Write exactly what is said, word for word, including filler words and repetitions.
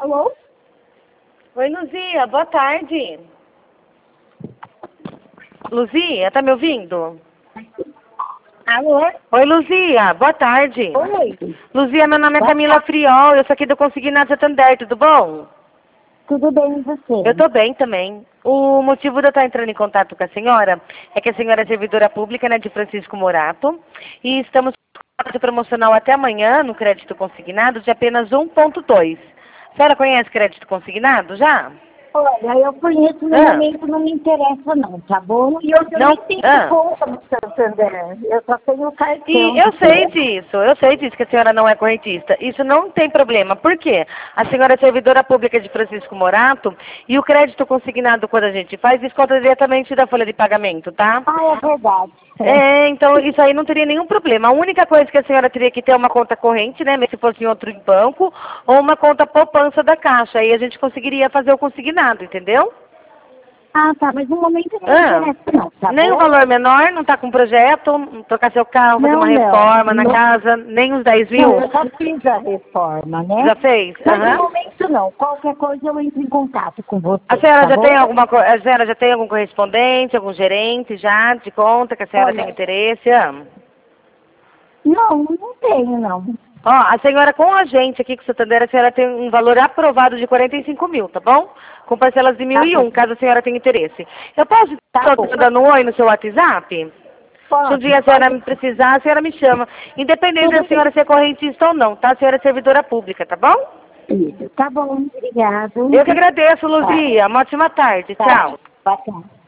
Alô? Oi, Luzia, boa tarde. Luzia, tá me ouvindo? Alô? Oi, Luzia, boa tarde. Oi. Luzia, meu nome é Boa Camila Friol, eu sou aqui do Consignado Santander, tudo bom? Tudo bem e você? Eu tô bem também. O motivo de eu estar entrando em contato com a senhora é que a senhora é servidora pública, né, de Francisco Morato, e estamos com um crédito promocional até amanhã no crédito consignado de apenas um ponto dois. A senhora conhece crédito consignado já? Olha, eu conheço, no Ah. momento não me interessa não, tá bom? E eu, eu Não? nem tenho Ah. conta no Santander, eu só tenho o cartão. E eu sei disso, eu sei disso que a senhora não é correntista. Isso não tem problema. Por quê? A senhora é servidora pública de Francisco Morato e o crédito consignado, quando a gente faz, desconta diretamente da folha de pagamento, tá? Ah, é verdade. É, então isso aí não teria nenhum problema. A única coisa que a senhora teria que ter é uma conta corrente, né? Se fosse em outro banco, ou uma conta poupança da Caixa. Aí a gente conseguiria fazer o consignado, entendeu? Ah, tá, mas no momento não me Ah, interessa não, tá nem bom? o valor menor, não tá com projeto, trocar seu carro, fazer Não, uma não. reforma na Não, casa, nem os dez não, mil? eu já fiz a reforma, né? Já fez? Mas no Aham. momento não, qualquer coisa eu entro em contato com você, A senhora tá já bom? tem alguma co- a senhora já tem algum correspondente, algum gerente já de conta que a senhora tem Olha, interesse? Ah. não, não tenho não. Ó, a senhora com a gente aqui com o Santander, a senhora tem um valor aprovado de quarenta e cinco mil, tá bom? Com parcelas de mil Tá e bom, um, caso a senhora tenha interesse. Eu posso tá estar bom. dando um oi no seu WhatsApp? Se um Pode, dia a senhora pode. me precisar, a senhora me chama. Independente da Tudo bem. senhora ser correntista ou não, tá? A senhora é servidora pública, tá bom? Isso. Tá bom, obrigado. Eu que agradeço, Tá, Luzia. Uma ótima tarde. tá. Tchau. Bacana.